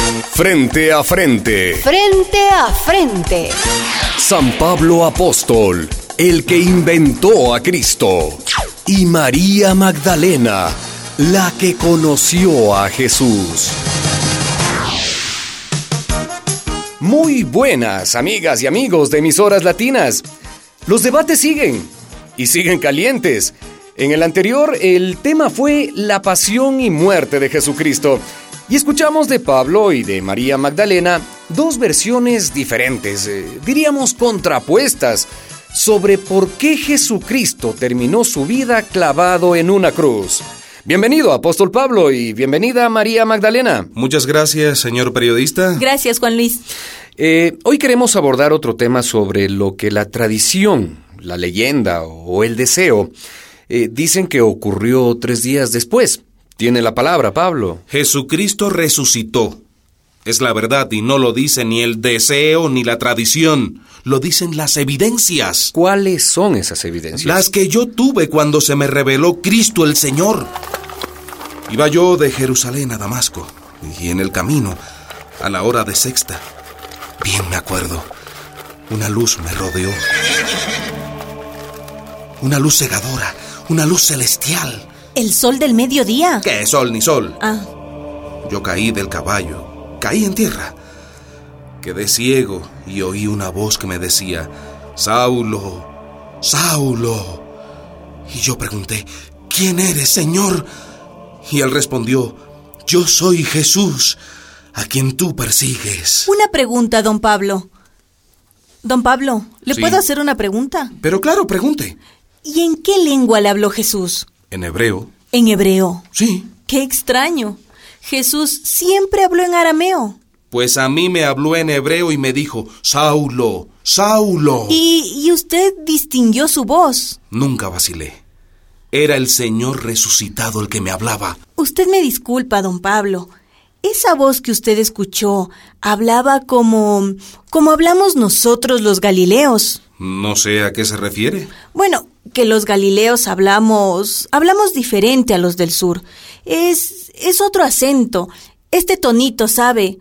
Frente a frente. Frente a frente. San Pablo Apóstol, el que inventó a Cristo. Y María Magdalena, la que conoció a Jesús. Muy buenas, amigas y amigos de Emisoras Latinas. Los debates siguen, y siguen calientes. En el anterior, el tema fue la pasión y muerte de Jesucristo. Y escuchamos de Pablo y de María Magdalena dos versiones diferentes, diríamos contrapuestas, sobre por qué Jesucristo terminó su vida clavado en una cruz. Bienvenido, Apóstol Pablo, y bienvenida, María Magdalena. Muchas gracias, señor periodista. Gracias, Juan Luis. Hoy queremos abordar otro tema sobre lo que la tradición, la leyenda o el deseo dicen que ocurrió 3 días después. Tiene la palabra, Pablo. Jesucristo resucitó. Es la verdad y no lo dice ni el deseo ni la tradición. Lo dicen las evidencias. ¿Cuáles son esas evidencias? Las que yo tuve cuando se me reveló Cristo el Señor. Iba yo de Jerusalén a Damasco y en el camino, a la hora de sexta, bien me acuerdo, una luz me rodeó. Una luz cegadora, una luz celestial. ¿El sol del mediodía? ¿Qué sol ni sol? Ah. Yo caí del caballo, caí en tierra. Quedé ciego y oí una voz que me decía, Saulo, Saulo. Y yo pregunté, ¿quién eres, Señor? Y él respondió, yo soy Jesús, a quien tú persigues. Una pregunta, don Pablo. Don Pablo, ¿le Sí. puedo hacer una pregunta? Pero claro, pregunte. ¿Y en qué lengua le habló Jesús? En hebreo. En hebreo. Sí. ¡Qué extraño! Jesús siempre habló en arameo. Pues a mí me habló en hebreo y me dijo, Saulo, Saulo. ¿Y usted distinguió su voz? Nunca vacilé. Era el Señor resucitado el que me hablaba. Usted me disculpa, don Pablo. Esa voz que usted escuchó hablaba como hablamos nosotros los galileos. No sé a qué se refiere. Bueno, que los galileos hablamos diferente a los del sur. Es otro acento. Este tonito, ¿sabe?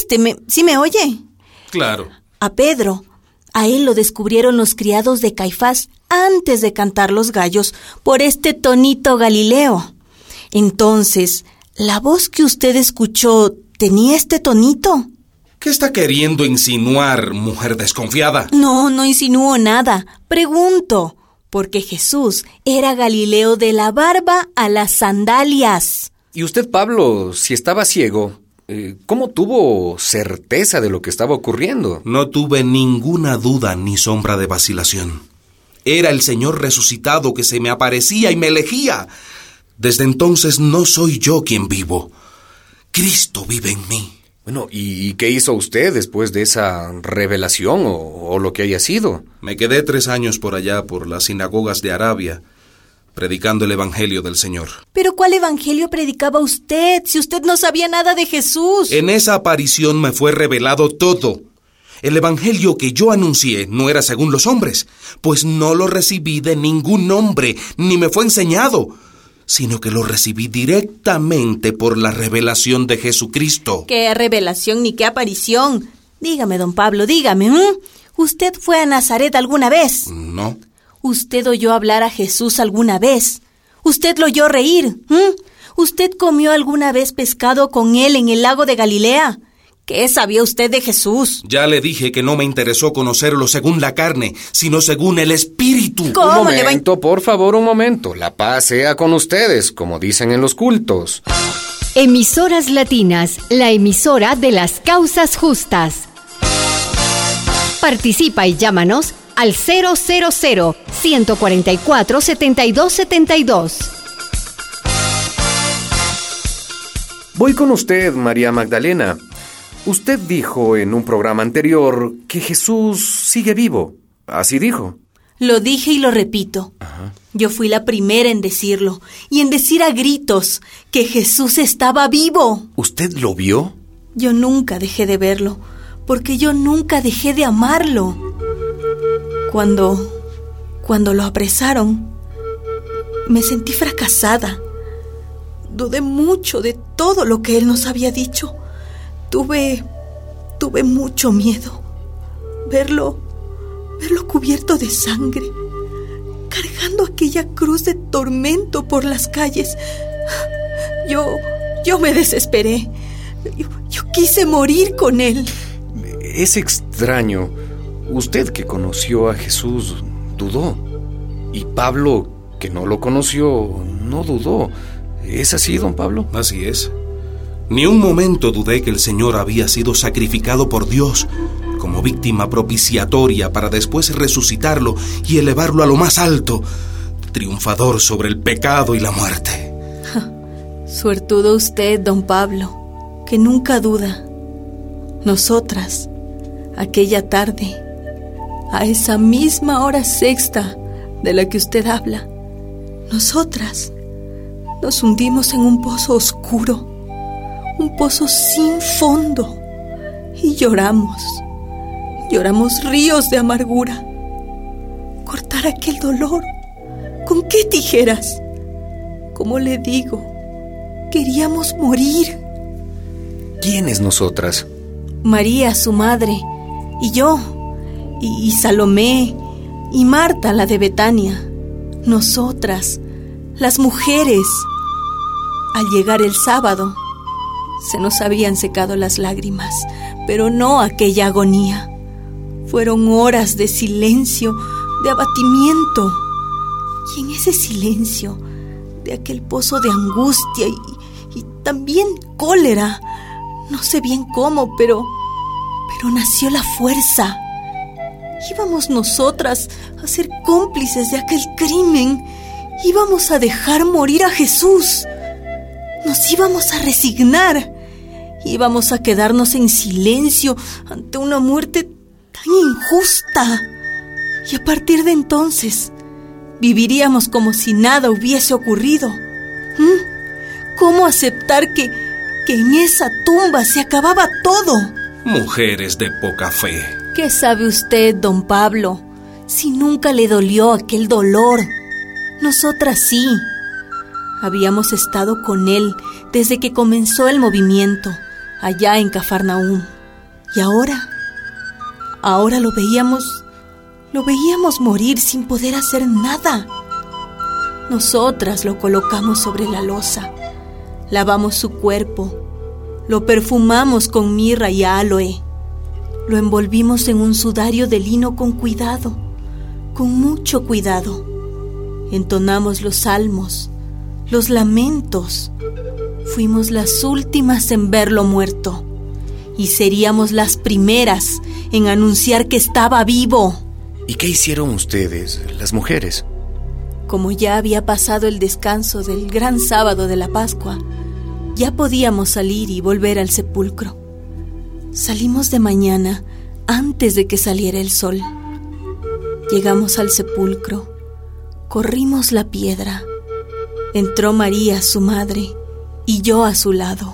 ¿Sí me oye? Claro. A Pedro, a él lo descubrieron los criados de Caifás antes de cantar los gallos por este tonito galileo. Entonces, ¿la voz que usted escuchó tenía este tonito? ¿Qué está queriendo insinuar, mujer desconfiada? No insinúo nada. Pregunto, porque Jesús era Galileo de la barba a las sandalias. Y usted, Pablo, si estaba ciego, ¿cómo tuvo certeza de lo que estaba ocurriendo? No tuve ninguna duda ni sombra de vacilación. Era el Señor resucitado que se me aparecía y me elegía. Desde entonces no soy yo quien vivo. Cristo vive en mí. Bueno, ¿y qué hizo usted después de esa revelación o lo que haya sido? Me quedé 3 años por allá, por las sinagogas de Arabia, predicando el Evangelio del Señor. ¿Pero cuál evangelio predicaba usted, si usted no sabía nada de Jesús? En esa aparición me fue revelado todo. El Evangelio que yo anuncié no era según los hombres, pues no lo recibí de ningún hombre, ni me fue enseñado, sino que lo recibí directamente por la revelación de Jesucristo. ¿Qué revelación ni qué aparición? Dígame, don Pablo, dígame, ¿usted fue a Nazaret alguna vez? No. ¿Usted oyó hablar a Jesús alguna vez? ¿Usted lo oyó reír? ¿Usted comió alguna vez pescado con él en el lago de Galilea? ¿Qué sabía usted de Jesús? Ya le dije que no me interesó conocerlo según la carne, sino según el Espíritu. ¿Cómo? Un momento, por favor, un momento. La paz sea con ustedes, como dicen en los cultos. Emisoras Latinas, la emisora de las causas justas. Participa y llámanos al 000-144-7272. Voy con usted, María Magdalena. Usted dijo en un programa anterior que Jesús sigue vivo. Así dijo. Lo dije y lo repito. Ajá. Yo fui la primera en decirlo, y en decir a gritos que Jesús estaba vivo. ¿Usted lo vio? Yo nunca dejé de verlo, porque yo nunca dejé de amarlo. Cuando lo apresaron, me sentí fracasada. Dudé mucho de todo lo que él nos había dicho. Tuve mucho miedo. Verlo cubierto de sangre, cargando aquella cruz de tormento por las calles. Yo me desesperé. Yo quise morir con él. Es extraño. Usted, que conoció a Jesús, dudó. Y Pablo, que no lo conoció, no dudó. ¿Es así, don Pablo? Así es. Ni un momento dudé que el Señor había sido sacrificado por Dios como víctima propiciatoria para después resucitarlo y elevarlo a lo más alto, triunfador sobre el pecado y la muerte. Suertudo usted, don Pablo, que nunca duda. Nosotras, aquella tarde, a esa misma hora sexta de la que usted habla, nosotras nos hundimos en un pozo oscuro, un pozo sin fondo, y lloramos ríos de amargura. Cortar aquel dolor, ¿con qué tijeras? Como le digo, queríamos morir. ¿Quiénes nosotras? María, su madre, y yo, y Salomé, y Marta, la de Betania. Nosotras, las mujeres. Al llegar el sábado, se nos habían secado las lágrimas, pero no aquella agonía. Fueron horas de silencio, de abatimiento. Y en ese silencio, de aquel pozo de angustia y también cólera, no sé bien cómo, pero nació la fuerza. Íbamos nosotras a ser cómplices de aquel crimen. Íbamos a dejar morir a Jesús. Nos íbamos a resignar. Íbamos a quedarnos en silencio ante una muerte tan injusta. Y a partir de entonces, viviríamos como si nada hubiese ocurrido. ¿Cómo aceptar que en esa tumba se acababa todo? Mujeres de poca fe. ¿Qué sabe usted, don Pablo, si nunca le dolió aquel dolor? Nosotras sí. Habíamos estado con él desde que comenzó el movimiento, allá en Cafarnaúm. Y ahora lo veíamos morir sin poder hacer nada. Nosotras lo colocamos sobre la loza, lavamos su cuerpo, lo perfumamos con mirra y aloe, lo envolvimos en un sudario de lino con cuidado, con mucho cuidado. Entonamos los salmos, los lamentos. Fuimos las últimas en verlo muerto y seríamos las primeras en anunciar que estaba vivo. ¿Y qué hicieron ustedes, las mujeres? Como ya había pasado el descanso del gran sábado de la Pascua, ya podíamos salir y volver al sepulcro. Salimos de mañana antes de que saliera el sol. Llegamos al sepulcro, corrimos la piedra. Entró María, su madre, y yo a su lado.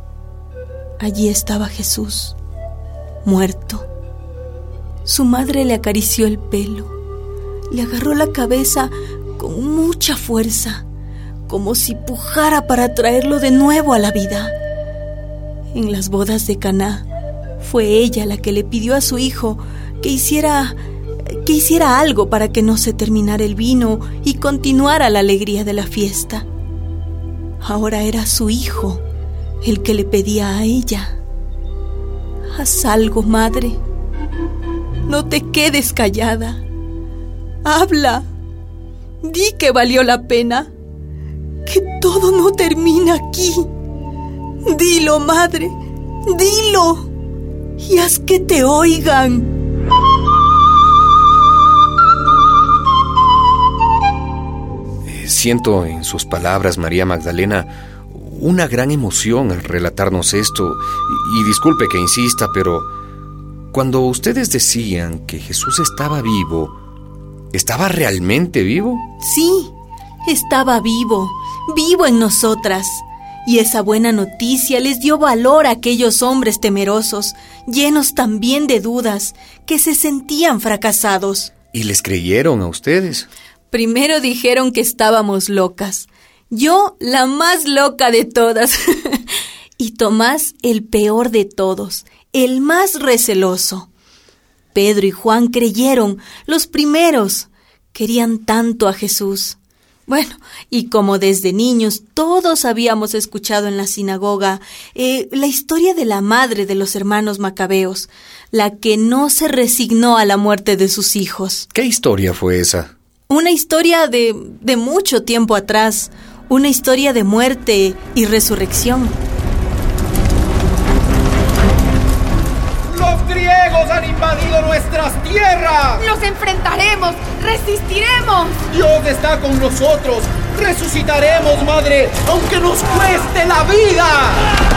Allí estaba Jesús, muerto. Su madre le acarició el pelo, le agarró la cabeza con mucha fuerza, como si pujara para traerlo de nuevo a la vida. En las bodas de Caná, fue ella la que le pidió a su hijo que hiciera algo para que no se terminara el vino y continuara la alegría de la fiesta. Ahora era su hijo el que le pedía a ella: haz algo, madre. No te quedes callada. Habla. Di que valió la pena. Que todo no termina aquí. Dilo, madre. Dilo. Y haz que te oigan. Siento en sus palabras, María Magdalena, una gran emoción al relatarnos esto. Y disculpe que insista, pero cuando ustedes decían que Jesús estaba vivo, ¿estaba realmente vivo? Sí, estaba vivo en nosotras. Y esa buena noticia les dio valor a aquellos hombres temerosos, llenos también de dudas, que se sentían fracasados. ¿Y les creyeron a ustedes? Primero dijeron que estábamos locas. Yo, la más loca de todas. y Tomás el peor de todos, el más receloso. Pedro y Juan creyeron, los primeros. Querían tanto a Jesús. Bueno, y como desde niños todos habíamos escuchado en la sinagoga la historia de la madre de los hermanos macabeos, la que no se resignó a la muerte de sus hijos. ¿Qué historia fue esa? Una historia de mucho tiempo atrás, una historia de muerte y resurrección. ¡Los griegos han invadido nuestras tierras! ¡Los enfrentaremos! ¡Resistiremos! ¡Dios está con nosotros! ¡Resucitaremos, madre, aunque nos cueste la vida!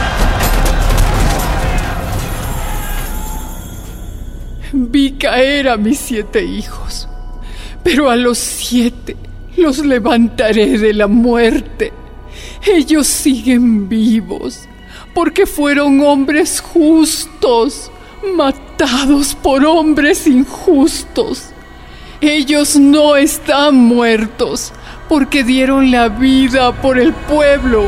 Vi caer a mis 7 hijos, pero a los 7 los levantaré de la muerte. Ellos siguen vivos, porque fueron hombres justos, matados por hombres injustos. Ellos no están muertos, porque dieron la vida por el pueblo.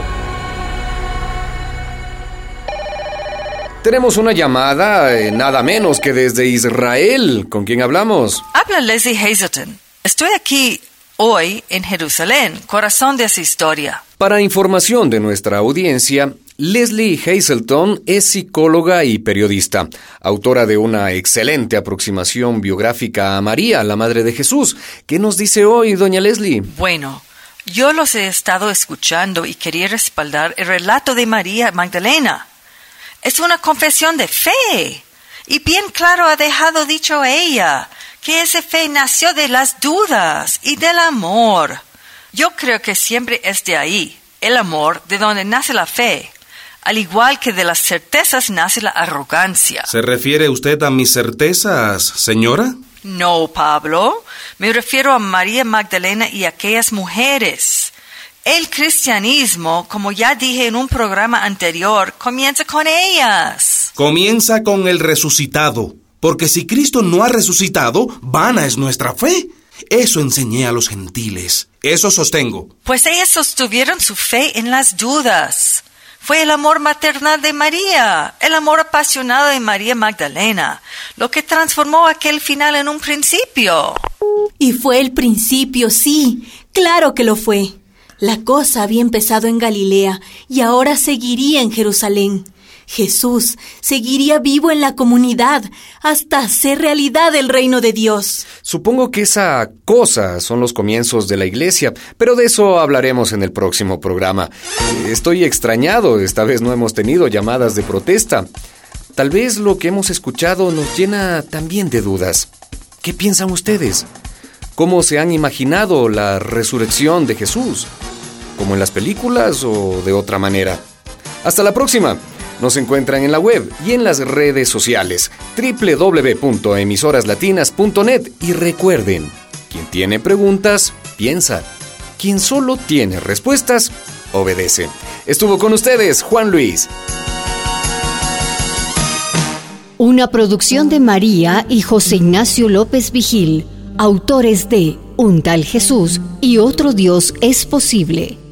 Tenemos una llamada, nada menos que desde Israel. ¿Con quién hablamos? Habla Leslie Hazelton. Estoy aquí hoy en Jerusalén, corazón de esa historia. Para información de nuestra audiencia, Leslie Hazelton es psicóloga y periodista, autora de una excelente aproximación biográfica a María, la Madre de Jesús. ¿Qué nos dice hoy, doña Leslie? Bueno, yo los he estado escuchando y quería respaldar el relato de María Magdalena. Es una confesión de fe, y bien claro ha dejado dicho ella, que esa fe nació de las dudas y del amor. Yo creo que siempre es de ahí, el amor, de donde nace la fe. Al igual que de las certezas nace la arrogancia. ¿Se refiere usted a mis certezas, señora? No, Pablo. Me refiero a María Magdalena y aquellas mujeres. El cristianismo, como ya dije en un programa anterior, comienza con ellas. Comienza con el resucitado, porque si Cristo no ha resucitado, vana es nuestra fe. Eso enseñé a los gentiles. Eso sostengo. Pues ellas sostuvieron su fe en las dudas. Fue el amor maternal de María, el amor apasionado de María Magdalena, lo que transformó aquel final en un principio. Y fue el principio, sí, claro que lo fue. La cosa había empezado en Galilea y ahora seguiría en Jerusalén. Jesús seguiría vivo en la comunidad hasta hacer realidad el reino de Dios. Supongo que esa cosa son los comienzos de la iglesia, pero de eso hablaremos en el próximo programa. Estoy extrañado, esta vez no hemos tenido llamadas de protesta. Tal vez lo que hemos escuchado nos llena también de dudas. ¿Qué piensan ustedes? ¿Cómo se han imaginado la resurrección de Jesús? ¿Como en las películas o de otra manera? Hasta la próxima. Nos encuentran en la web y en las redes sociales www.emisoraslatinas.net y recuerden, quien tiene preguntas, piensa. Quien solo tiene respuestas, obedece. Estuvo con ustedes Juan Luis. Una producción de María y José Ignacio López Vigil, autores de Un tal Jesús y otro Dios es posible.